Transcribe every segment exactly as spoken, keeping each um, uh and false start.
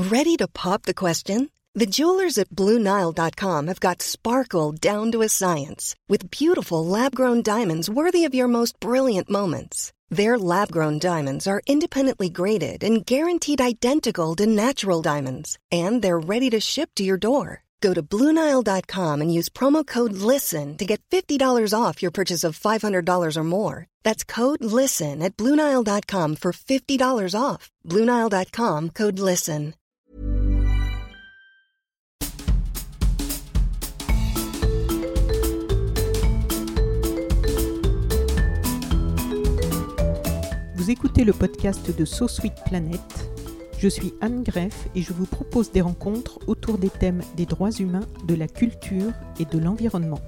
Ready to pop the question? The jewelers at Blue Nile dot com have got sparkle down to a science with beautiful lab-grown diamonds worthy of your most brilliant moments. Their lab-grown diamonds are independently graded and guaranteed identical to natural diamonds, and they're ready to ship to your door. Go to Blue Nile dot com and use promo code LISTEN to get fifty dollars off your purchase of five hundred dollars or more. That's code LISTEN at Blue Nile dot com for fifty dollars off. Blue Nile dot com, code LISTEN. Vous écoutez le podcast de So Sweet Planet. Je suis Anne Greff et je vous propose des rencontres autour des thèmes des droits humains, de la culture et de l'environnement.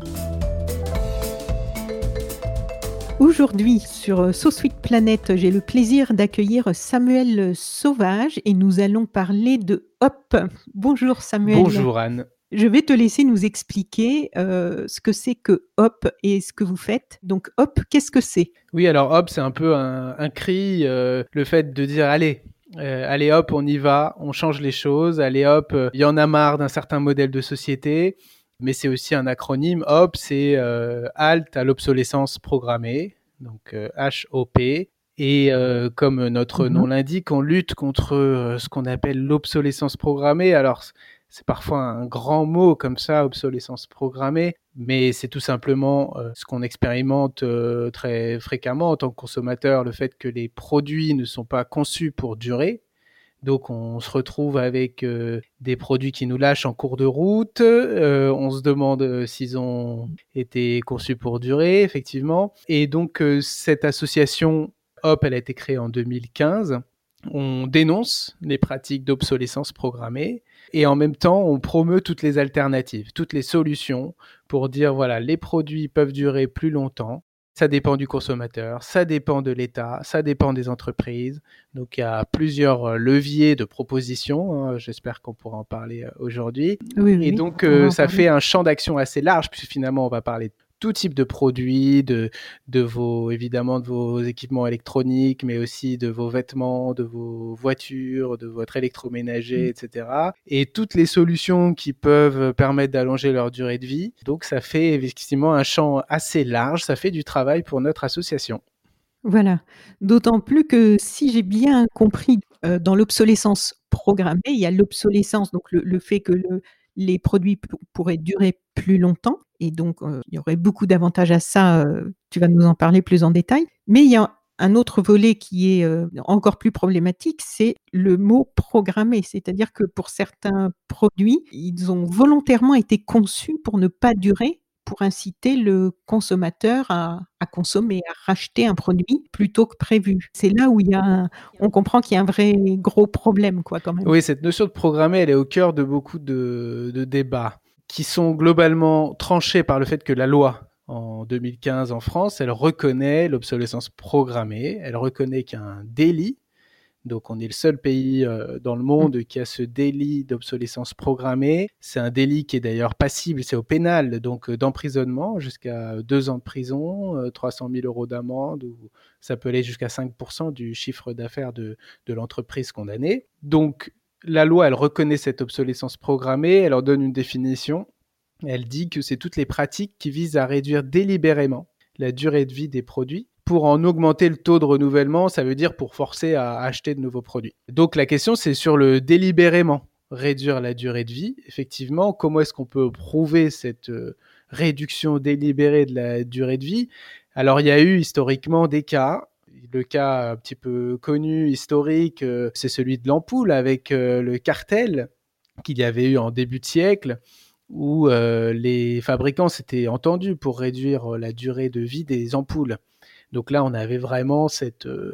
Aujourd'hui, sur So Sweet Planet, j'ai le plaisir d'accueillir Samuel Sauvage et nous allons parler de Hop. Bonjour Samuel. Bonjour Anne. Je vais te laisser nous expliquer euh, ce que c'est que Hop et ce que vous faites. Donc Hop, qu'est-ce que c'est ? Oui, alors Hop, c'est un peu un, un cri, euh, le fait de dire allez, euh, allez hop, on y va, on change les choses, allez hop, il euh, y en a marre d'un certain modèle de société, mais c'est aussi un acronyme. Hop, c'est euh, halte à l'obsolescence programmée, donc euh, H O P. Et euh, comme notre mm-hmm. nom l'indique, on lutte contre euh, ce qu'on appelle l'obsolescence programmée. Alors, c'est parfois un grand mot comme ça, obsolescence programmée, mais c'est tout simplement euh, ce qu'on expérimente euh, très fréquemment en tant que consommateur, le fait que les produits ne sont pas conçus pour durer. Donc on se retrouve avec euh, des produits qui nous lâchent en cours de route, euh, on se demande euh, s'ils ont été conçus pour durer, effectivement. Et donc euh, cette association Hop, elle a été créée en deux mille quinze. On dénonce les pratiques d'obsolescence programmée et en même temps, on promeut toutes les alternatives, toutes les solutions pour dire, voilà, les produits peuvent durer plus longtemps. Ça dépend du consommateur, ça dépend de l'État, ça dépend des entreprises. Donc, il y a plusieurs leviers de propositions. Hein. J'espère qu'on pourra en parler aujourd'hui. Oui, oui, et donc, euh, ça fait un champ d'action assez large puisque finalement, on va parler de tout type de produits, de, de vos, évidemment, de vos équipements électroniques, mais aussi de vos vêtements, de vos voitures, de votre électroménager, mmh. et cetera. Et toutes les solutions qui peuvent permettre d'allonger leur durée de vie. Donc, ça fait effectivement un champ assez large. Ça fait du travail pour notre association. Voilà. D'autant plus que si j'ai bien compris, euh, dans l'obsolescence programmée, il y a l'obsolescence, donc le, le fait que le, les produits p- pourraient durer plus longtemps. Et donc, euh, il y aurait beaucoup d'avantages à ça. Euh, tu vas nous en parler plus en détail. Mais il y a un autre volet qui est euh, encore plus problématique, c'est le mot programmé. C'est-à-dire que pour certains produits, ils ont volontairement été conçus pour ne pas durer, pour inciter le consommateur à, à consommer, à racheter un produit plutôt que prévu. C'est là où il y a un, on comprend qu'il y a un vrai gros problème, quoi, quand même. Oui, cette notion de programmer, elle est au cœur de beaucoup de, de débats qui sont globalement tranchés par le fait que la loi, en deux mille quinze en France, elle reconnaît l'obsolescence programmée, elle reconnaît qu'il y a un délit. Donc, on est le seul pays euh, dans le monde qui a ce délit d'obsolescence programmée. C'est un délit qui est d'ailleurs passible, c'est au pénal, donc euh, d'emprisonnement jusqu'à deux ans de prison, euh, trois cent mille euros d'amende, ou ça peut aller jusqu'à cinq pour cent du chiffre d'affaires de, de l'entreprise condamnée. Donc, la loi, elle reconnaît cette obsolescence programmée, elle en donne une définition. Elle dit que c'est toutes les pratiques qui visent à réduire délibérément la durée de vie des produits pour en augmenter le taux de renouvellement, ça veut dire pour forcer à acheter de nouveaux produits. Donc la question, c'est sur le délibérément, réduire la durée de vie. Effectivement, comment est-ce qu'on peut prouver cette euh, réduction délibérée de la durée de vie ? Alors il y a eu historiquement des cas. Le cas un petit peu connu, historique, euh, c'est celui de l'ampoule avec euh, le cartel qu'il y avait eu en début de siècle, où euh, les fabricants s'étaient entendus pour réduire la durée de vie des ampoules. Donc là, on avait vraiment cette euh,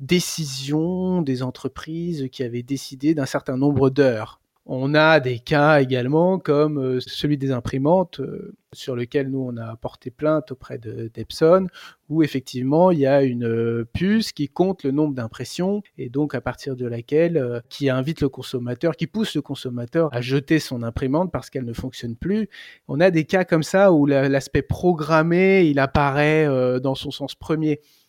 décision des entreprises qui avaient décidé d'un certain nombre d'heures. On a des cas également comme euh, celui des imprimantes, euh, sur lequel nous, on a porté plainte auprès de, d'Epson, où effectivement, il y a une euh, puce qui compte le nombre d'impressions et donc à partir de laquelle, euh, qui invite le consommateur, qui pousse le consommateur à jeter son imprimante parce qu'elle ne fonctionne plus. On a des cas comme ça où la, l'aspect programmé, il apparaît euh, dans son sens premier.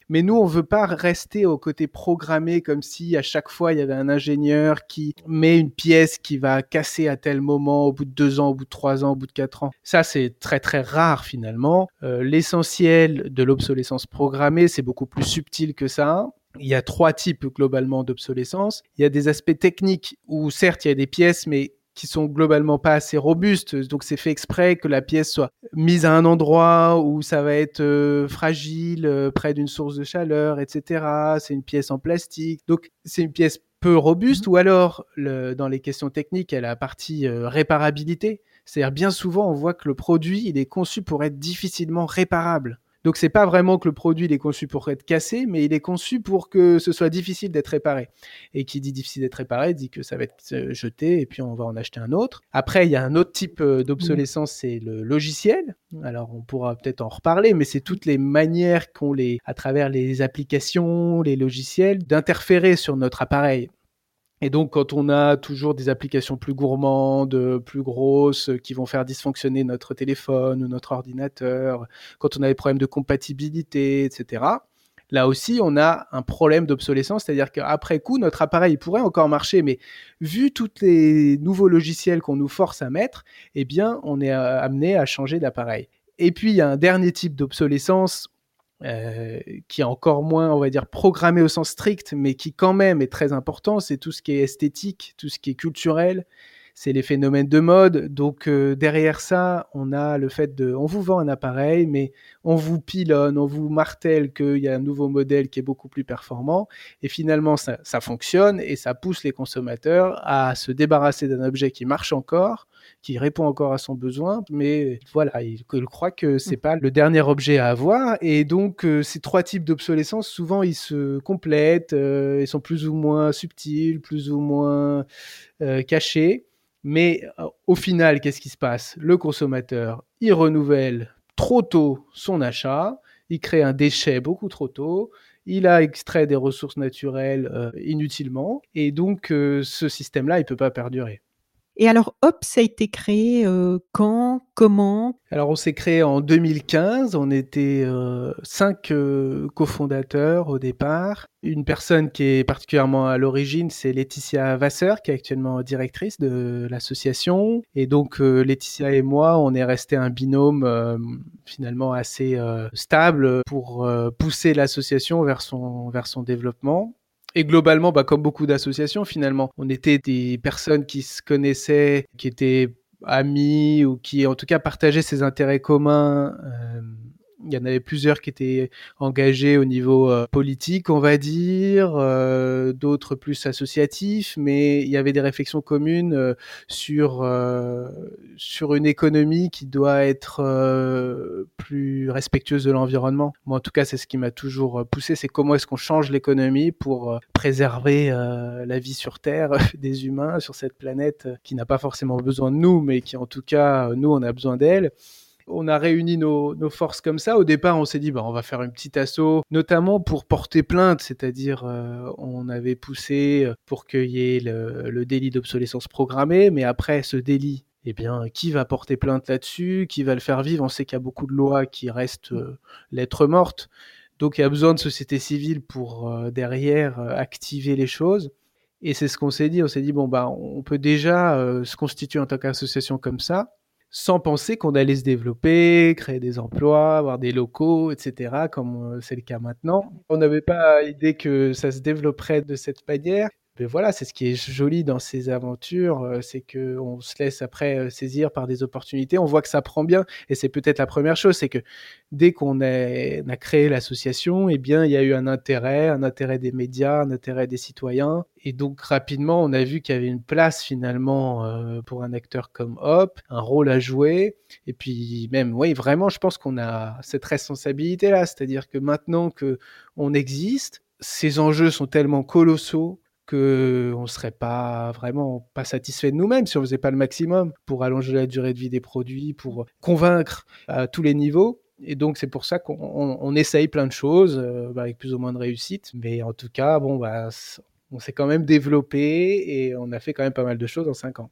Mais nous, on veut pas rester au côté programmé comme si à chaque fois il y avait un ingénieur qui met une pièce qui va casser à tel moment au bout de deux ans, au bout de trois ans, au bout de quatre ans. Ça, c'est très très rare finalement. Euh, l'essentiel de l'obsolescence programmée, c'est beaucoup plus subtil que ça. Il y a trois types globalement d'obsolescence. Il y a des aspects techniques où certes il y a des pièces, mais qui sont globalement pas assez robustes. Donc c'est fait exprès que la pièce soit mise à un endroit où ça va être euh, fragile, euh, près d'une source de chaleur, et cetera. C'est une pièce en plastique. Donc c'est une pièce peu robuste. Ou alors, le, dans les questions techniques, il y a la partie euh, réparabilité. C'est-à-dire bien souvent, on voit que le produit, il est conçu pour être difficilement réparable. Donc c'est pas vraiment que le produit il est conçu pour être cassé, mais il est conçu pour que ce soit difficile d'être réparé. Et qui dit difficile d'être réparé dit que ça va être jeté et puis on va en acheter un autre. Après, il y a un autre type d'obsolescence, c'est le logiciel. Alors on pourra peut-être en reparler, mais c'est toutes les manières qu'ont les, à travers les applications, les logiciels, d'interférer sur notre appareil. Et donc, quand on a toujours des applications plus gourmandes, plus grosses, qui vont faire dysfonctionner notre téléphone ou notre ordinateur, quand on a des problèmes de compatibilité, et cetera, là aussi, on a un problème d'obsolescence, c'est-à-dire qu'après coup, notre appareil pourrait encore marcher, mais vu tous les nouveaux logiciels qu'on nous force à mettre, eh bien, on est amené à changer d'appareil. Et puis, il y a un dernier type d'obsolescence Euh, qui est encore moins, on va dire, programmé au sens strict, mais qui quand même est très important, c'est tout ce qui est esthétique, tout ce qui est culturel, c'est les phénomènes de mode. Donc euh, derrière ça, on a le fait de, on vous vend un appareil, mais on vous pilonne, on vous martèle qu'il y a un nouveau modèle qui est beaucoup plus performant, et finalement ça, ça fonctionne et ça pousse les consommateurs à se débarrasser d'un objet qui marche encore, qui répond encore à son besoin, mais voilà, il, il croit que c'est pas le dernier objet à avoir, et donc euh, ces trois types d'obsolescence, souvent ils se complètent, euh, ils sont plus ou moins subtils, plus ou moins euh, cachés, mais euh, au final, qu'est-ce qui se passe? Le consommateur, il renouvelle trop tôt son achat, il crée un déchet beaucoup trop tôt, il a extrait des ressources naturelles euh, inutilement, et donc euh, ce système-là, il peut pas perdurer. Et alors, Hop, ça a été créé euh, quand, comment? Alors, on s'est créé en deux mille quinze. On était euh, cinq euh, cofondateurs au départ. Une personne qui est particulièrement à l'origine, c'est Laetitia Vasseur, qui est actuellement directrice de l'association. Et donc, euh, Laetitia et moi, on est resté un binôme euh, finalement assez euh, stable pour euh, pousser l'association vers son, vers son développement. Et globalement, bah, comme beaucoup d'associations, finalement, on était des personnes qui se connaissaient, qui étaient amis ou qui, en tout cas, partageaient ces intérêts communs. Euh, il y en avait plusieurs qui étaient engagés au niveau euh, politique, on va dire, euh, d'autres plus associatifs, mais il y avait des réflexions communes euh, sur euh, sur une économie qui doit être euh, plus respectueuse de l'environnement. Moi, en tout cas, c'est ce qui m'a toujours poussé, c'est comment est-ce qu'on change l'économie pour euh, préserver euh, la vie sur Terre, des humains sur cette planète euh, qui n'a pas forcément besoin de nous, mais qui, en tout cas, nous, on a besoin d'elle. On a réuni nos, nos forces comme ça. Au départ, on s'est dit, bah, on va faire une petite asso, notamment pour porter plainte, c'est-à-dire euh, on avait poussé pour qu'il y ait le, le délit d'obsolescence programmée, mais après ce délit, eh bien, qui va porter plainte là-dessus? Qui va le faire vivre? On sait qu'il y a beaucoup de lois qui restent euh, lettres mortes. Donc, il y a besoin de société civile pour euh, derrière euh, activer les choses. Et c'est ce qu'on s'est dit. On s'est dit, bon, bah, on peut déjà euh, se constituer en tant qu'association comme ça, sans penser qu'on allait se développer, créer des emplois, avoir des locaux, et cetera, comme c'est le cas maintenant. On n'avait pas idée que ça se développerait de cette manière. Mais voilà, c'est ce qui est joli dans ces aventures, c'est qu'on se laisse après saisir par des opportunités. On voit que ça prend bien, et c'est peut-être la première chose, c'est que dès qu'on a, on a créé l'association, eh bien, il y a eu un intérêt, un intérêt des médias, un intérêt des citoyens. Et donc, rapidement, on a vu qu'il y avait une place, finalement, euh, pour un acteur comme Hop, un rôle à jouer. Et puis, même, oui, vraiment, je pense qu'on a cette responsabilité-là. C'est-à-dire que maintenant qu'on existe, ces enjeux sont tellement colossaux qu'on ne serait pas vraiment pas satisfait de nous-mêmes si on ne faisait pas le maximum pour allonger la durée de vie des produits, pour convaincre à tous les niveaux. Et donc, c'est pour ça qu'on on, on essaye plein de choses, euh, avec plus ou moins de réussite. Mais en tout cas, bon, bah, on s'est quand même développé et on a fait quand même pas mal de choses en cinq ans.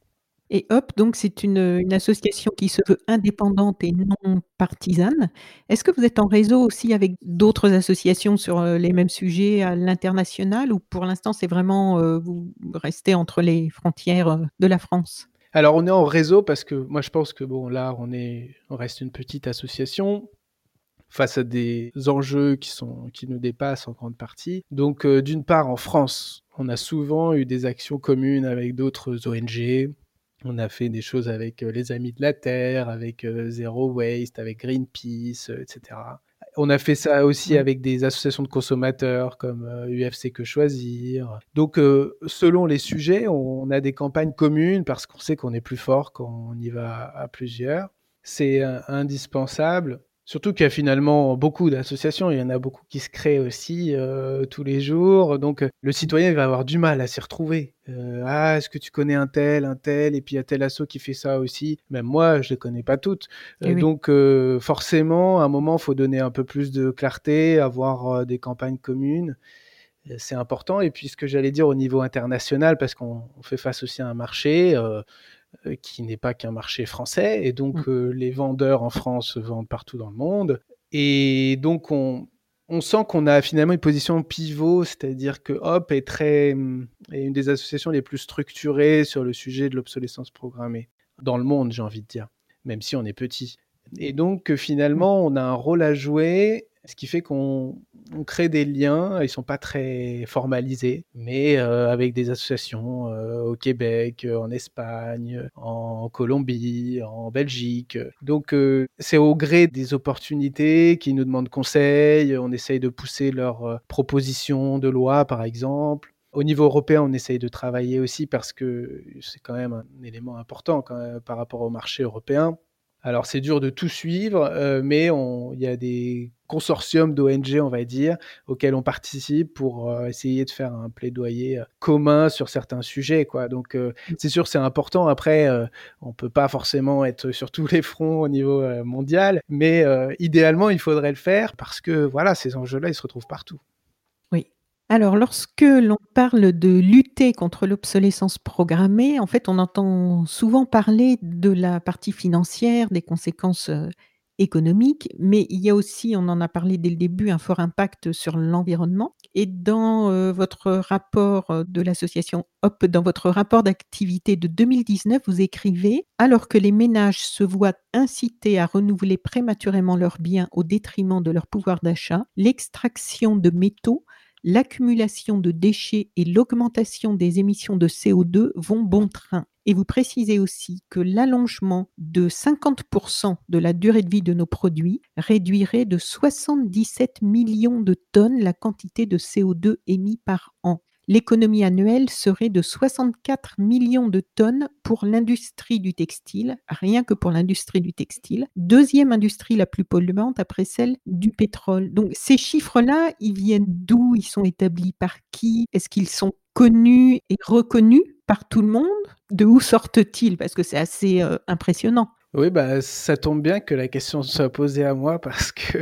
Et Hop, donc c'est une, une association qui se veut indépendante et non partisane. Est-ce que vous êtes en réseau aussi avec d'autres associations sur, heu, les mêmes sujets à l'international ou pour l'instant c'est vraiment, heu, vous restez entre les frontières, heu, de la France? Alors on est en réseau parce que moi je pense que bon là on est on reste une petite association face à des enjeux qui sont qui nous dépassent en grande partie. Donc euh, d'une part en France, on a souvent eu des actions communes avec d'autres O N G. On a fait des choses avec euh, les Amis de la Terre, avec euh, Zero Waste, avec Greenpeace, euh, et cetera. On a fait ça aussi Ouais. avec des associations de consommateurs comme euh, U F C Que Choisir. Donc, euh, selon les sujets, on a des campagnes communes parce qu'on sait qu'on est plus fort quand on y va à plusieurs. C'est euh, indispensable. Surtout qu'il y a finalement beaucoup d'associations, il y en a beaucoup qui se créent aussi euh, tous les jours. Donc, euh, le citoyen il va avoir du mal à s'y retrouver. Euh, ah, est-ce que tu connais un tel, un tel, et puis il y a tel asso qui fait ça aussi. Même moi, je les connais pas toutes. Eh Euh, oui. donc, euh, forcément, à un moment, il faut donner un peu plus de clarté, avoir euh, des campagnes communes. Euh, C'est important. Et puis, ce que j'allais dire au niveau international, parce qu'on on fait face aussi à un marché. Euh, euh, qui n'est pas qu'un marché français, et Mmh. donc euh, les vendeurs en France vendent partout dans le monde, et donc on, on sent qu'on a finalement une position pivot, c'est-à-dire que Hop est, très, est une des associations les plus structurées sur le sujet de l'obsolescence programmée, dans le monde j'ai envie de dire, même si on est petit. Et donc Mmh. finalement on a un rôle à jouer, ce qui fait qu'on on crée des liens, ils ne sont pas très formalisés, mais euh, avec des associations euh, au Québec, euh, en Espagne, en Colombie, en Belgique. Donc euh, c'est au gré des opportunités qui nous demandent conseil, on essaye de pousser leurs euh, propositions de loi par exemple. Au niveau européen, on essaye de travailler aussi parce que c'est quand même un élément important quand même, par rapport au marché européen. Alors c'est dur de tout suivre, euh, mais on- il y a des consortiums d'O N G, on va dire, auxquels on participe pour euh, essayer de faire un plaidoyer euh, commun sur certains sujets, quoi. Donc euh, c'est sûr, c'est important. Après, euh, on peut pas forcément être sur tous les fronts au niveau euh, mondial, mais euh, idéalement, il faudrait le faire parce que voilà, ces enjeux-là, ils se retrouvent partout. Oui. Alors, lorsque l'on parle de lutter contre l'obsolescence programmée, en fait, on entend souvent parler de la partie financière, des conséquences, heu, économiques, mais il y a aussi, on en a parlé dès le début, un fort impact sur l'environnement et dans, heu, votre rapport, heu, de l'association Hop, dans votre rapport d'activité de deux mille dix-neuf, vous écrivez: «Alors que les ménages se voient incités à renouveler prématurément leurs biens au détriment de leur pouvoir d'achat, l'extraction de métaux, l'accumulation de déchets et l'augmentation des émissions de C O deux vont bon train.» Et vous précisez aussi que l'allongement de cinquante pour cent de la durée de vie de nos produits réduirait de soixante-dix-sept millions de tonnes la quantité de C O deux émis par an. L'économie annuelle serait de soixante-quatre millions de tonnes pour l'industrie du textile, rien que pour l'industrie du textile. Deuxième industrie la plus polluante après celle du pétrole. Donc ces chiffres-là, ils viennent d'où? Ils sont établis par qui? Est-ce qu'ils sont connus et reconnus par tout le monde? De où sortent-ils? Parce que c'est assez euh, impressionnant. Oui, bah, ça tombe bien que la question soit posée à moi parce que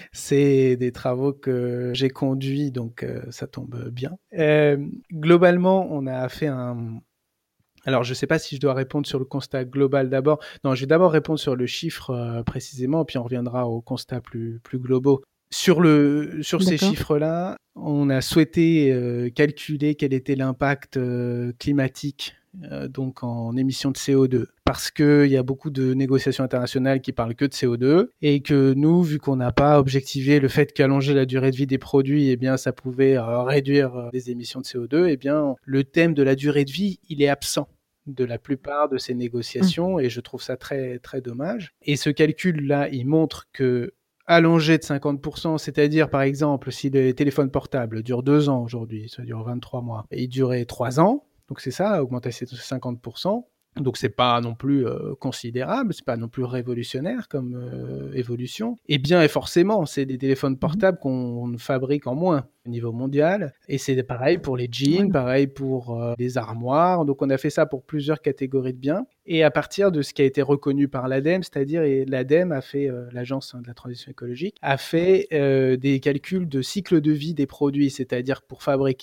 c'est des travaux que j'ai conduits, donc euh, ça tombe bien. Euh, globalement, on a fait un... Alors, je ne sais pas si je dois répondre sur le constat global d'abord. Non, je vais d'abord répondre sur le chiffre euh, précisément, puis on reviendra aux constats plus, plus globaux. Sur, le, sur ces D'accord. chiffres-là, on a souhaité euh, calculer quel était l'impact euh, climatique euh, donc en émissions de C O deux, parce qu'il y a beaucoup de négociations internationales qui parlent que de C O deux, et que nous, vu qu'on n'a pas objectivé le fait qu'allonger la durée de vie des produits, eh bien, ça pouvait euh, réduire euh, les émissions de C O deux, eh bien, le thème de la durée de vie, il est absent de la plupart de ces Mmh. négociations, et je trouve ça très, très dommage. Et ce calcul-là, il montre que allongé de cinquante pour cent, c'est-à-dire par exemple si les téléphones portables durent deux ans aujourd'hui, ça dure vingt-trois mois, et ils duraient trois ans, donc c'est ça, augmenter de cinquante pour cent. Donc c'est pas non plus euh, considérable, c'est pas non plus révolutionnaire comme euh, évolution. Et bien et forcément, c'est des téléphones Mmh. portables qu'on fabrique en moins au niveau mondial. Et c'est pareil pour les jeans, Voilà. pareil pour euh, les armoires. Donc on a fait ça pour plusieurs catégories de biens. Et à partir de ce qui a été reconnu par l'ADEME, c'est-à-dire et l'ADEME a fait, euh, l'agence de la transition écologique, a fait euh, des calculs de cycle de vie des produits, c'est-à-dire pour fabriquer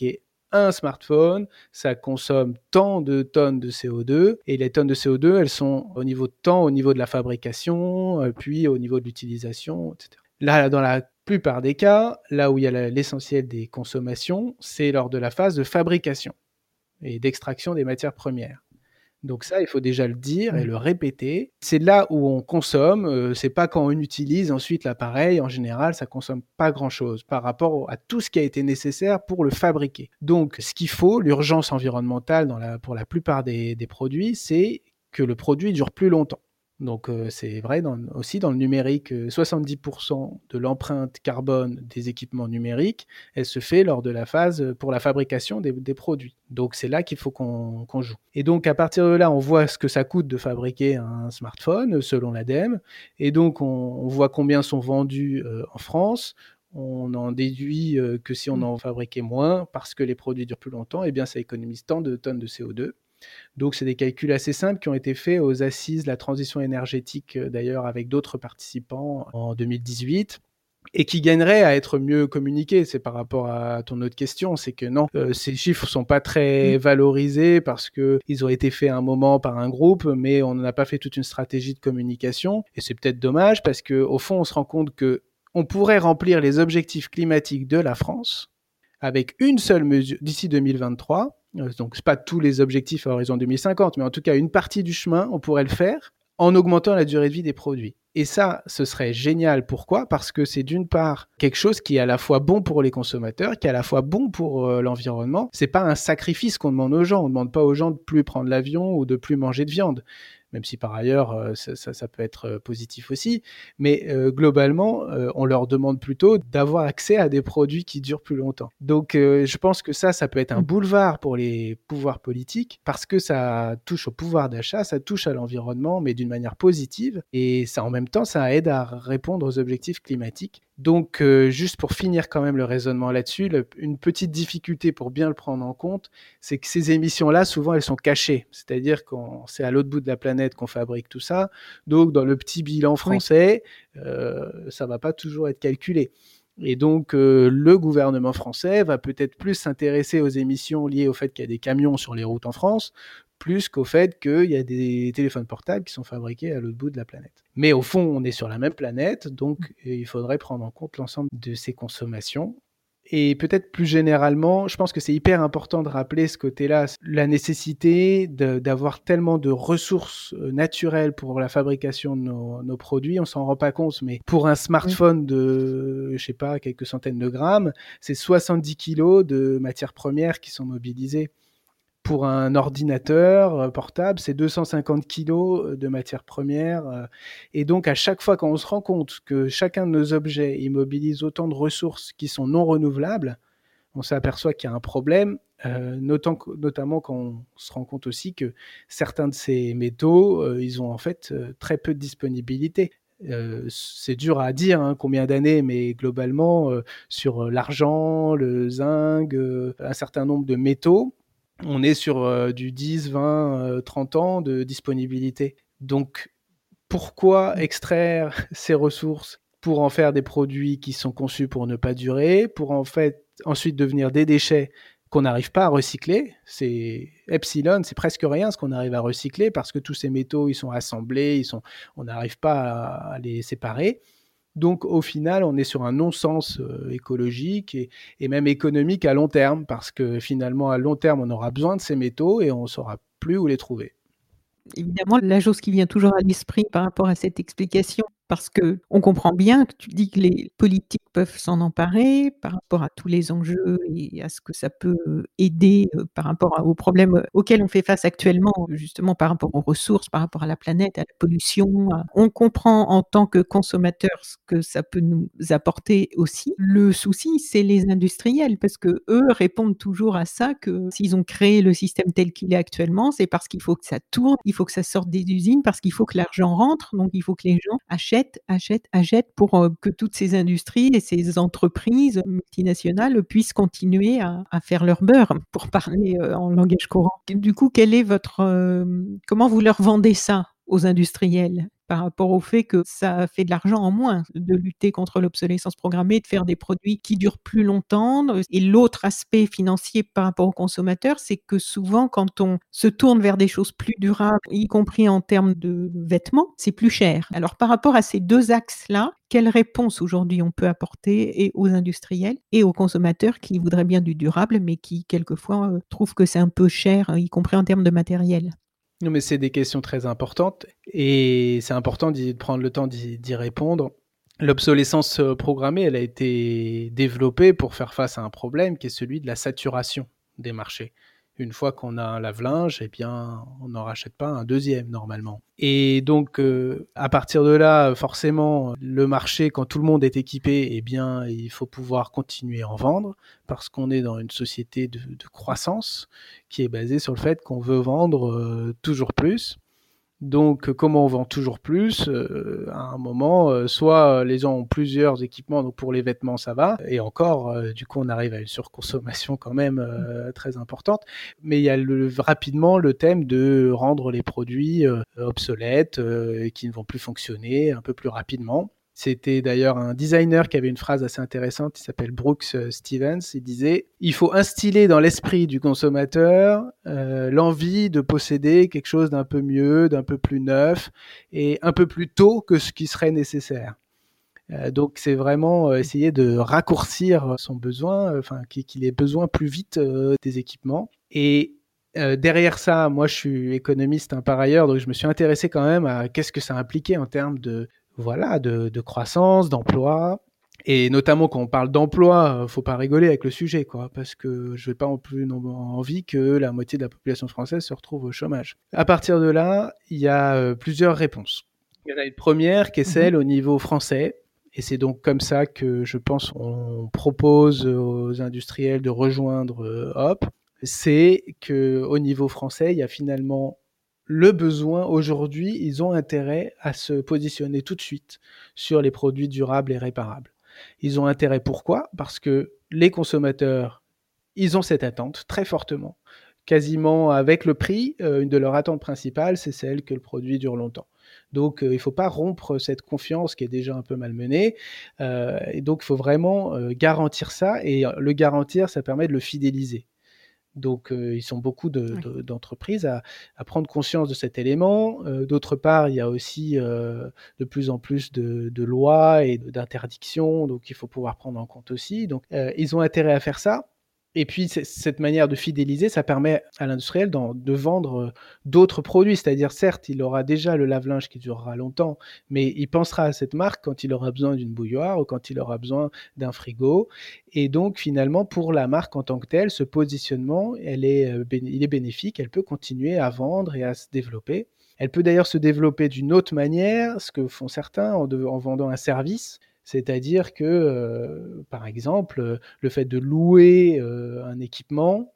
un smartphone, ça consomme tant de tonnes de C O deux, et les tonnes de C O deux, elles sont au niveau de tant au niveau de la fabrication, euh, puis au niveau de l'utilisation, et cetera. Là, dans la plupart des cas, là où il y a la- l'essentiel des consommations, c'est lors de la phase de fabrication et d'extraction des matières premières. Donc ça, il faut déjà le dire et Ouais. le répéter. C'est là où on consomme, euh, c'est pas quand on utilise ensuite l'appareil. En général, ça consomme pas grand-chose par rapport au- à tout ce qui a été nécessaire pour le fabriquer. Donc, ce qu'il faut, l'urgence environnementale dans la, pour la plupart des, des produits, c'est que le produit dure plus longtemps. Donc, euh, c'est vrai dans- aussi dans le numérique, euh, soixante-dix pour cent de l'empreinte carbone des équipements numériques, elle se fait lors de la phase euh, pour la fabrication des, des produits. Donc, c'est là qu'il faut qu'on qu'on joue. Et donc, à partir de là, on voit ce que ça coûte de fabriquer un smartphone selon l'ADEME. Et donc, on, on voit combien sont vendus euh, en France. On en déduit euh, que si on Mm. en fabriquait moins, parce que les produits durent plus longtemps, eh bien, ça économise tant de tonnes de C O deux. Donc, c'est des calculs assez simples qui ont été faits aux assises de la transition énergétique, euh, d'ailleurs, avec d'autres participants en deux mille dix-huit, et qui gagneraient à être mieux communiqués. C'est par rapport à ton autre question, c'est que non, euh, ces chiffres sont pas très Mm. valorisés parce que ils ont été faits à un moment par un groupe, mais on n'a pas fait toute une stratégie de communication. Et c'est peut-être dommage parce que au fond, on se rend compte que on pourrait remplir les objectifs climatiques de la France avec une seule mesure d'ici deux mille vingt-trois. Euh, donc, c'est pas tous les objectifs à horizon deux mille cinquante, mais en tout cas, une partie du chemin, on pourrait le faire en augmentant la durée de vie des produits. Et ça, ce serait génial. Pourquoi ? Parce que c'est d'une part quelque chose qui est à la fois bon pour les consommateurs, qui est à la fois bon pour euh, l'environnement. C'est pas un sacrifice qu'on demande aux gens. On ne demande pas aux gens de plus prendre l'avion ou de plus manger de viande, même si par ailleurs euh, ça, ça, ça peut être euh, positif aussi. Mais euh, globalement, euh, on leur demande plutôt d'avoir accès à des produits qui durent plus longtemps. Donc euh, je pense que ça, ça peut être un Mm. boulevard pour les pouvoirs politiques parce que ça touche au pouvoir d'achat, ça touche à l'environnement, mais d'une manière positive. Et ça, en même temps, ça aide à répondre aux objectifs climatiques. Donc, euh, juste pour finir quand même le raisonnement là-dessus, le, une petite difficulté pour bien le prendre en compte, c'est que ces émissions-là, souvent, elles sont cachées. C'est-à-dire que c'est à l'autre bout de la planète qu'on fabrique tout ça. Donc, dans le petit bilan Oui. français, euh, ça ne va pas toujours être calculé. Et donc, euh, le gouvernement français va peut-être plus s'intéresser aux émissions liées au fait qu'il y a des camions sur les routes en France, plus qu'au fait qu'il y a des téléphones portables qui sont fabriqués à l'autre bout de la planète. Mais au fond, on est sur la même planète, donc il faudrait prendre en compte l'ensemble de ces consommations. Et peut-être plus généralement, je pense que c'est hyper important de rappeler ce côté-là, la nécessité de, d'avoir tellement de ressources naturelles pour la fabrication de nos, nos produits. On s'en rend pas compte, mais pour un smartphone oui. de, je sais pas, quelques centaines de grammes, c'est soixante-dix kilos de matières premières qui sont mobilisées. Pour un ordinateur portable, c'est deux cent cinquante kilos de matières premières. Et donc, à chaque fois qu'on se rend compte que chacun de nos objets immobilise autant de ressources qui sont non renouvelables, on s'aperçoit qu'il y a un problème, euh, notant, notamment quand on se rend compte aussi que certains de ces métaux, euh, ils ont en fait euh, très peu de disponibilité. Euh, c'est dur à dire hein, combien d'années, mais globalement, euh, sur l'argent, le zinc, euh, un certain nombre de métaux, on est sur euh, du dix, vingt, euh, trente ans de disponibilité. Donc, pourquoi extraire ces ressources pour en faire des produits qui sont conçus pour ne pas durer, pour en fait ensuite devenir des déchets qu'on n'arrive pas à recycler? C'est epsilon, c'est presque rien ce qu'on arrive à recycler parce que tous ces métaux, ils sont assemblés, ils sont, on n'arrive pas à, à les séparer. Donc, au final, on est sur un non-sens euh, écologique et, et même économique à long terme, parce que finalement, à long terme, on aura besoin de ces métaux et on ne saura plus où les trouver. Évidemment, la chose qui vient toujours à l'esprit par rapport à cette explication, parce qu'on comprend bien que tu dis que les politiques peuvent s'en emparer par rapport à tous les enjeux et à ce que ça peut aider par rapport aux problèmes auxquels on fait face actuellement, justement par rapport aux ressources, par rapport à la planète, à la pollution. On comprend en tant que consommateur ce que ça peut nous apporter aussi. Le souci, c'est les industriels, parce que eux répondent toujours à ça, que s'ils ont créé le système tel qu'il est actuellement, c'est parce qu'il faut que ça tourne, il faut que ça sorte des usines, parce qu'il faut que l'argent rentre, donc il faut que les gens achètent, achètent, achètent pour euh, que toutes ces industries et ces entreprises multinationales puissent continuer à, à faire leur beurre, pour parler euh, en langage courant. Du coup, quel est votre, euh, comment vous leur vendez ça aux industriels? par rapport au fait que ça fait de l'argent en moins de lutter contre l'obsolescence programmée, de faire des produits qui durent plus longtemps. Et l'autre aspect financier par rapport aux consommateurs, c'est que souvent quand on se tourne vers des choses plus durables, y compris en termes de vêtements, c'est plus cher. Alors par rapport à ces deux axes-là, quelle réponse aujourd'hui on peut apporter et aux industriels et aux consommateurs qui voudraient bien du durable, mais qui quelquefois euh, trouvent que c'est un peu cher, y compris en termes de matériel? Non, mais c'est des questions très importantes et c'est important d'y, de prendre le temps d'y, d'y répondre. L'obsolescence programmée, elle a été développée pour faire face à un problème qui est celui de la saturation des marchés. Une fois qu'on a un lave-linge, eh bien, on n'en rachète pas un deuxième normalement. Et donc, euh, à partir de là, forcément, le marché, quand tout le monde est équipé, eh bien, il faut pouvoir continuer à en vendre parce qu'on est dans une société de, de croissance qui est basée sur le fait qu'on veut vendre euh, toujours plus. Donc, comment on vend toujours plus euh, à un moment, euh, soit les gens ont plusieurs équipements, donc pour les vêtements ça va, et encore, euh, du coup on arrive à une surconsommation quand même euh, très importante. Mais il y a le, rapidement le thème de rendre les produits euh, obsolètes, euh, qui ne vont plus fonctionner un peu plus rapidement. C'était d'ailleurs un designer qui avait une phrase assez intéressante, il s'appelle Brooks Stevens, il disait « Il faut instiller dans l'esprit du consommateur euh, l'envie de posséder quelque chose d'un peu mieux, d'un peu plus neuf et un peu plus tôt que ce qui serait nécessaire. Euh, » Donc c'est vraiment euh, essayer de raccourcir son besoin, enfin euh, qu'il ait besoin plus vite euh, des équipements. Et euh, derrière ça, moi je suis économiste hein, par ailleurs, donc je me suis intéressé quand même à qu'est-ce que ça impliquait en termes de voilà, de, de croissance, d'emploi. Et notamment quand on parle d'emploi, faut pas rigoler avec le sujet, quoi, parce que je n'ai pas non plus envie que la moitié de la population française se retrouve au chômage. À partir de là, il y a euh, plusieurs réponses. Il y en a une première qui est celle mmh. au niveau français, et c'est donc comme ça que je pense on propose aux industriels de rejoindre euh, Hop. C'est qu'au niveau français, il y a finalement le besoin, aujourd'hui, ils ont intérêt à se positionner tout de suite sur les produits durables et réparables. Ils ont intérêt pourquoi ? Parce que les consommateurs, ils ont cette attente très fortement. Quasiment avec le prix, euh, une de leurs attentes principales, c'est celle que le produit dure longtemps. Donc, euh, il ne faut pas rompre cette confiance qui est déjà un peu malmenée. Euh, et donc, il faut vraiment euh, garantir ça. Et le garantir, ça permet de le fidéliser. Donc, euh, ils sont beaucoup de, de, d'entreprises à, à prendre conscience de cet élément. Euh, d'autre part, il y a aussi euh, de plus en plus de, de lois et d'interdictions, donc il faut pouvoir prendre en compte aussi. Donc, euh, ils ont intérêt à faire ça. Et puis, cette manière de fidéliser, ça permet à l'industriel de vendre d'autres produits. C'est-à-dire, certes, il aura déjà le lave-linge qui durera longtemps, mais il pensera à cette marque quand il aura besoin d'une bouilloire ou quand il aura besoin d'un frigo. Et donc, finalement, pour la marque en tant que telle, ce positionnement, elle est, il est bénéfique. Elle peut continuer à vendre et à se développer. Elle peut d'ailleurs se développer d'une autre manière, ce que font certains en, de, en vendant un service. C'est-à-dire que, euh, par exemple, le fait de louer euh, un équipement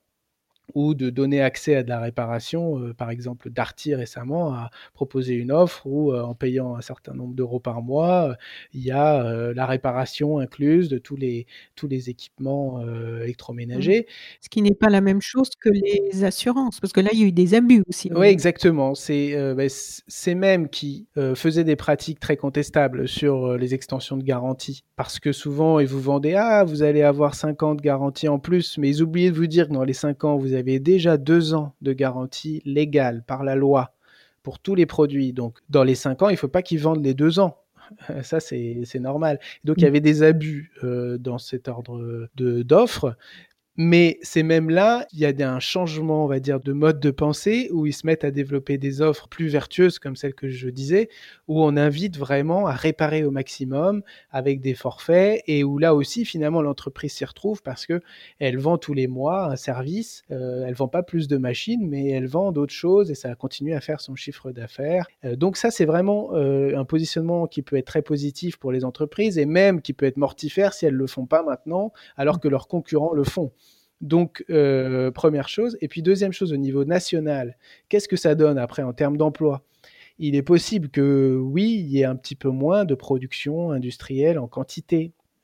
ou de donner accès à de la réparation, euh, par exemple Darty récemment a proposé une offre où euh, en payant un certain nombre d'euros par mois, euh, il y a euh, la réparation incluse de tous les, tous les équipements euh, électroménagers. Ce qui n'est pas la même chose que les assurances, parce que là il y a eu des abus aussi. Oui, exactement. C'est euh, bah, ces mêmes qui euh, faisaient des pratiques très contestables sur euh, les extensions de garantie, parce que souvent ils vous vendaient « Ah, vous allez avoir cinq ans de garantie en plus », mais ils oubliaient de vous dire que dans les cinq ans, vous avez déjà deux ans de garantie légale par la loi pour tous les produits. Donc, dans les cinq ans, il ne faut pas qu'ils vendent les deux ans. Ça, c'est, c'est normal. Donc, il y avait des abus euh, dans cet ordre de, d'offres. Mais c'est même là, il y a un changement, on va dire, de mode de pensée où ils se mettent à développer des offres plus vertueuses, comme celle que je disais, où on invite vraiment à réparer au maximum avec des forfaits et où là aussi, finalement, l'entreprise s'y retrouve parce qu'elle vend tous les mois un service. Euh, elle ne vend pas plus de machines, mais elle vend d'autres choses et ça continue à faire son chiffre d'affaires. Euh, donc ça, c'est vraiment euh, un positionnement qui peut être très positif pour les entreprises et même qui peut être mortifère si elles ne le font pas maintenant, alors que leurs concurrents le font. Donc, euh, première chose. Et puis, deuxième chose, au niveau national, qu'est-ce que ça donne après en termes d'emploi ? Il est possible que, oui, il y ait un petit peu moins de production industrielle en quantité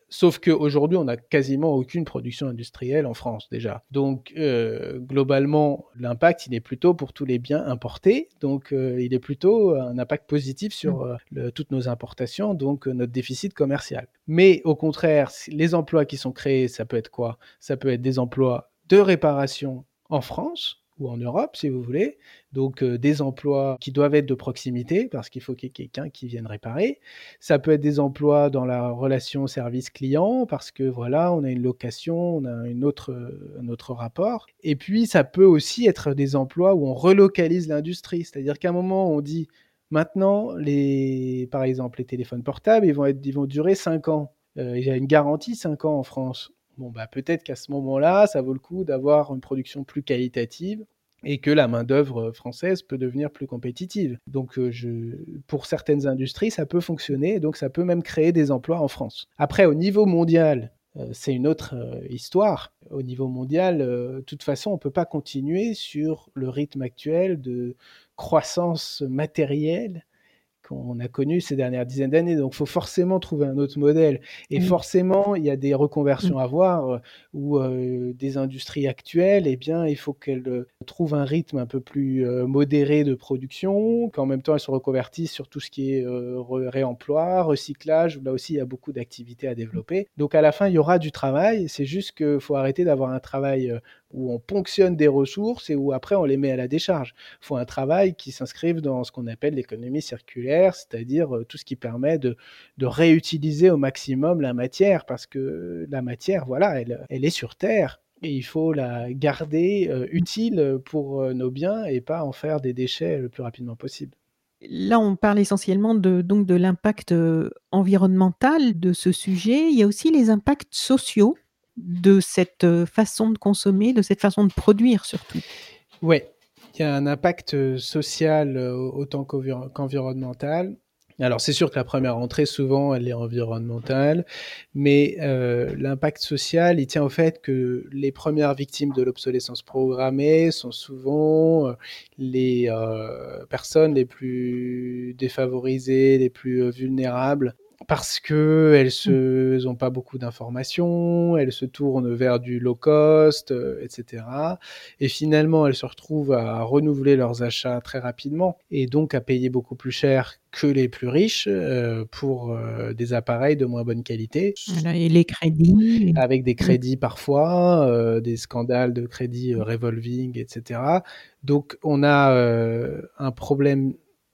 Sauf qu'aujourd'hui, on n'a quasiment aucune production industrielle en France déjà. Donc, euh, globalement, l'impact, il est plutôt pour tous les biens importés. Donc, euh, il est plutôt un impact positif sur euh, le, toutes nos importations, donc euh, notre déficit commercial. Mais au contraire, les emplois qui sont créés, ça peut être quoi ? Ça peut être des emplois de réparation en France ou en Europe, si vous voulez. Donc, euh, des emplois qui doivent être de proximité, parce qu'il faut qu'il y ait quelqu'un qui vienne réparer. Ça peut être des emplois dans la relation service-client, parce que voilà, on a une location, on a une autre, un autre rapport. Et puis, ça peut aussi être des emplois où on relocalise l'industrie. C'est-à-dire qu'à un moment, on dit, maintenant, les, par exemple, les téléphones portables, ils vont, être, ils vont durer cinq ans. Euh, il y a une garantie cinq ans en France. Bon, bah, peut-être qu'à ce moment-là, ça vaut le coup d'avoir une production plus qualitative et que la main-d'œuvre française peut devenir plus compétitive. Donc, euh, je, pour certaines industries, ça peut fonctionner, donc ça peut même créer des emplois en France. Après, au niveau mondial, euh, c'est une autre euh, histoire. Au niveau mondial, euh, de toute façon, on ne peut pas continuer sur le rythme actuel de croissance matérielle qu'on a connu ces dernières dizaines d'années. Donc, il faut forcément trouver un autre modèle. Et oui. Forcément, il y a des reconversions à voir euh, où euh, des industries actuelles, eh bien, il faut qu'elles euh, trouvent un rythme un peu plus euh, modéré de production, qu'en même temps, elles se reconvertissent sur tout ce qui est euh, réemploi, recyclage, où là aussi, il y a beaucoup d'activités à développer. Donc, à la fin, il y aura du travail. C'est juste qu'il faut arrêter d'avoir un travail euh, où on ponctionne des ressources et où après, on les met à la décharge. Il faut un travail qui s'inscrive dans ce qu'on appelle l'économie circulaire, c'est-à-dire tout ce qui permet de, de réutiliser au maximum la matière, parce que la matière, voilà, elle, elle est sur Terre et il faut la garder euh, utile pour euh, nos biens et pas en faire des déchets le plus rapidement possible. Là, on parle essentiellement de, donc de l'impact euh, environnemental de ce sujet. Il y a aussi les impacts sociaux de cette façon de consommer, de cette façon de produire surtout. Oui. Il y a un impact social autant qu'environnemental. Alors, c'est sûr que la première entrée, souvent, elle est environnementale, mais euh, l'impact social, il tient au fait que les premières victimes de l'obsolescence programmée sont souvent les euh, personnes les plus défavorisées, les plus vulnérables, parce qu'elles n'ont pas beaucoup d'informations, elles se tournent vers du low cost, euh, et cetera. Et finalement, elles se retrouvent à renouveler leurs achats très rapidement et donc à payer beaucoup plus cher que les plus riches euh, pour euh, des appareils de moins bonne qualité. Voilà, et les crédits. Avec des crédits parfois, euh, des scandales de crédits euh, revolving, et cetera. Donc, on a euh, un problème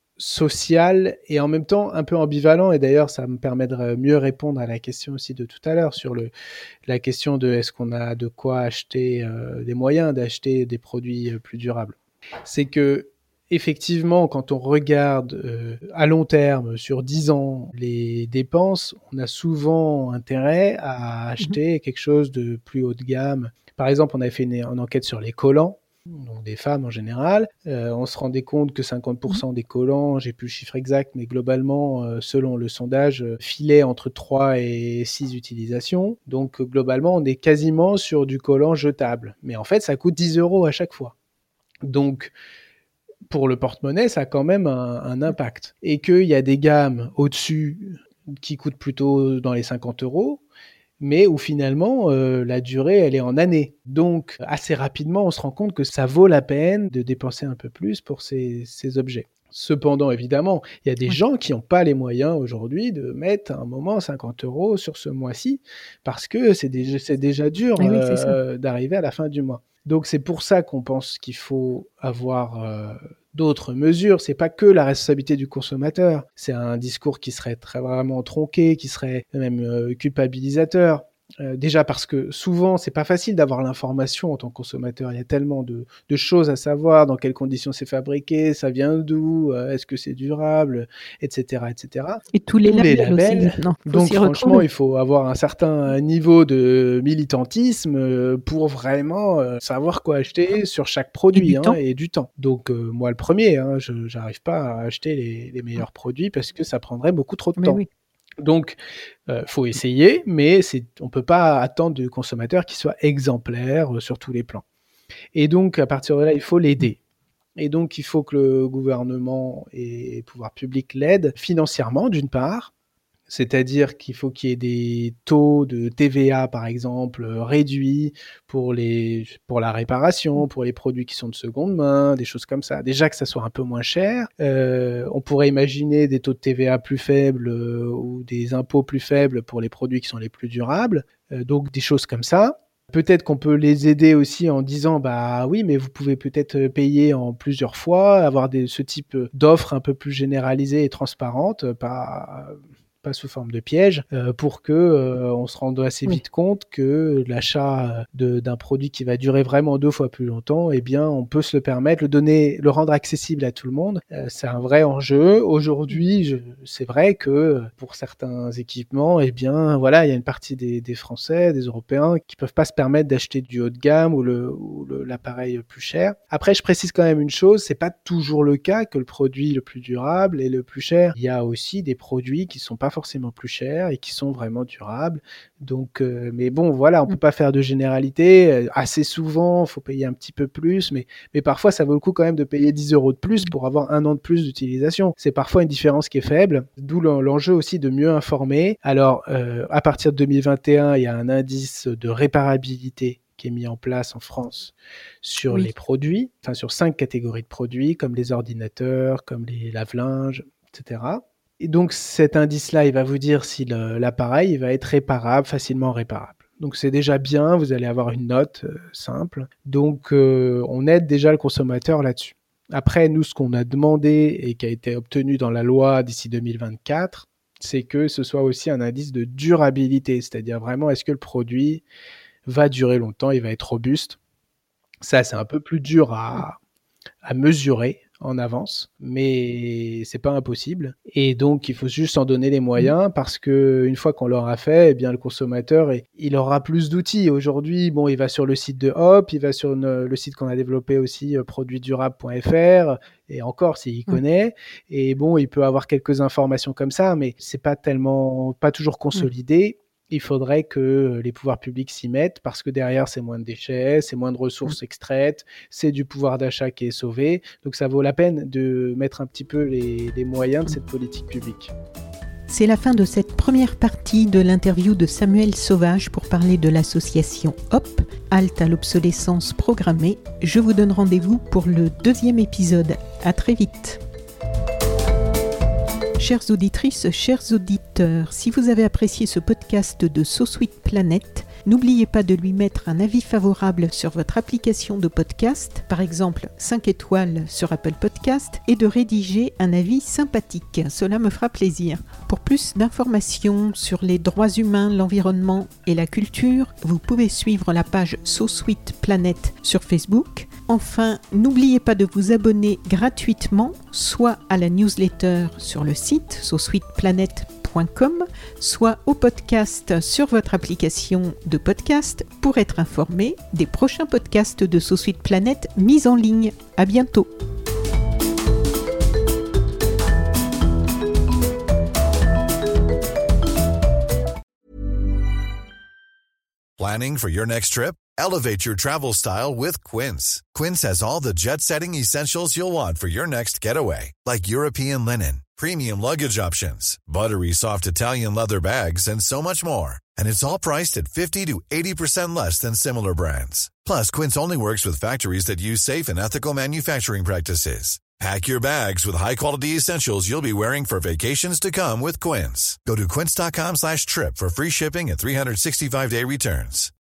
social et en même temps un peu ambivalent, et d'ailleurs ça me permet de mieux répondre à la question aussi de tout à l'heure sur le, la question de est-ce qu'on a de quoi acheter, euh, des moyens d'acheter des produits plus durables. C'est que effectivement, quand on regarde euh, à long terme, sur dix ans, les dépenses, on a souvent intérêt à acheter quelque chose de plus haut de gamme. Par exemple, on avait fait une, une enquête sur les collants, donc des femmes en général. Euh, on se rendait compte que cinquante pour cent des collants, j'ai plus le chiffre exact, mais globalement, euh, selon le sondage, euh, filaient entre trois et six utilisations. Donc euh, globalement, on est quasiment sur du collant jetable. Mais en fait, ça coûte dix euros à chaque fois. Donc, pour le porte-monnaie, ça a quand même un, un impact. Et qu'il y a des gammes au-dessus qui coûtent plutôt dans les cinquante euros, mais où finalement, euh, la durée, elle est en années. Donc, assez rapidement, on se rend compte que ça vaut la peine de dépenser un peu plus pour ces, ces objets. Cependant, évidemment, il y a des oui. gens qui n'ont pas les moyens aujourd'hui de mettre à un moment cinquante euros sur ce mois-ci, parce que c'est déjà, c'est déjà dur oui, euh, d'arriver à la fin du mois. Donc, c'est pour ça qu'on pense qu'il faut avoir euh, d'autres mesures. C'est pas que la responsabilité du consommateur. C'est un discours qui serait très vraiment tronqué, qui serait même euh, culpabilisateur. Euh, déjà parce que souvent, c'est pas facile d'avoir l'information en tant que consommateur. Il y a tellement de, de choses à savoir, dans quelles conditions c'est fabriqué, ça vient d'où, euh, est-ce que c'est durable, et cetera, et cetera. Et tous les tous labels, les labels. Aussi, non, donc franchement, il faut avoir un certain niveau de militantisme euh, pour vraiment euh, savoir quoi acheter sur chaque produit, et du, hein, et du temps. Donc euh, moi, le premier, hein, je n'arrive pas à acheter les, les meilleurs produits parce que ça prendrait beaucoup trop de Mais temps. oui. Donc, il euh, faut essayer, mais c'est, on ne peut pas attendre du consommateur qu'il soit exemplaire euh, sur tous les plans. Et donc, à partir de là, il faut l'aider. Et donc, il faut que le gouvernement et les pouvoirs publics l'aident financièrement, d'une part. C'est-à-dire qu'il faut qu'il y ait des taux de T V A, par exemple, réduits pour, les, pour la réparation, pour les produits qui sont de seconde main, des choses comme ça. Déjà que ça soit un peu moins cher. Euh, on pourrait imaginer des taux de T V A plus faibles euh, ou des impôts plus faibles pour les produits qui sont les plus durables. Euh, donc des choses comme ça. Peut-être qu'on peut les aider aussi en disant bah oui, mais vous pouvez peut-être payer en plusieurs fois, avoir des, ce type d'offres un peu plus généralisées et transparentes, pas... pas sous forme de piège, euh, pour que euh, on se rende assez vite oui. compte que l'achat de, d'un produit qui va durer vraiment deux fois plus longtemps, eh bien, on peut se le permettre, le donner, le rendre accessible à tout le monde. Euh, c'est un vrai enjeu. Aujourd'hui, je, c'est vrai que pour certains équipements, eh bien, voilà, il y a une partie des, des Français, des Européens, qui peuvent pas se permettre d'acheter du haut de gamme ou, le, ou le, l'appareil plus cher. Après, je précise quand même une chose, c'est pas toujours le cas que le produit le plus durable est le plus cher. Il y a aussi des produits qui sont pas forcément plus chers et qui sont vraiment durables. Donc, euh, mais bon, voilà, on peut pas faire de généralité. Assez souvent, il faut payer un petit peu plus, mais, mais parfois, ça vaut le coup quand même de payer dix euros de plus pour avoir un an de plus d'utilisation. C'est parfois une différence qui est faible, d'où l'enjeu aussi de mieux informer. Alors, euh, à partir de deux mille vingt et un, il y a un indice de réparabilité qui est mis en place en France sur oui. les produits, enfin sur cinq catégories de produits, comme les ordinateurs, comme les lave-linges, et cetera. Et donc, cet indice-là, il va vous dire si le, l'appareil il va être réparable, facilement réparable. Donc, c'est déjà bien, vous allez avoir une note euh, simple. Donc, euh, on aide déjà le consommateur là-dessus. Après, nous, ce qu'on a demandé et qui a été obtenu dans la loi d'ici deux mille vingt-quatre, c'est que ce soit aussi un indice de durabilité, c'est-à-dire vraiment, est-ce que le produit va durer longtemps, il va être robuste. Ça, c'est un peu plus dur à, à mesurer en avance, mais c'est pas impossible. Et donc, il faut juste en donner les moyens parce que une fois qu'on l'aura fait, eh bien, le consommateur, il aura plus d'outils. Aujourd'hui, bon, il va sur le site de Hop, il va sur une, le site qu'on a développé aussi, produits durables point f r, et encore, s'il connaît. Et bon, il peut avoir quelques informations comme ça, mais c'est pas tellement, pas toujours consolidé. Il faudrait que les pouvoirs publics s'y mettent parce que derrière, c'est moins de déchets, c'est moins de ressources extraites, c'est du pouvoir d'achat qui est sauvé. Donc, ça vaut la peine de mettre un petit peu les, les moyens de cette politique publique. C'est la fin de cette première partie de l'interview de Samuel Sauvage pour parler de l'association Hop, Halte à l'obsolescence programmée. Je vous donne rendez-vous pour le deuxième épisode. À très vite. Chères auditrices, chers auditeurs, si vous avez apprécié ce podcast de SoSweet Planet, n'oubliez pas de lui mettre un avis favorable sur votre application de podcast, par exemple cinq étoiles sur Apple Podcast, et de rédiger un avis sympathique. Cela me fera plaisir. Pour plus d'informations sur les droits humains, l'environnement et la culture, vous pouvez suivre la page SoSweet Planet sur Facebook. Enfin, n'oubliez pas de vous abonner gratuitement, soit à la newsletter sur le site so sweet planet point com, soit au podcast sur votre application de podcast pour être informé des prochains podcasts de SoSweet Planet mis en ligne. À bientôt. Planning for your next trip? Elevate your travel style with Quince. Quince has all the jet-setting essentials you'll want for your next getaway, like European linen, premium luggage options, buttery soft Italian leather bags, and so much more. And it's all priced at fifty to eighty percent less than similar brands. Plus, Quince only works with factories that use safe and ethical manufacturing practices. Pack your bags with high-quality essentials you'll be wearing for vacations to come with Quince. Go to quince dot com slash trip for free shipping and three sixty-five day returns.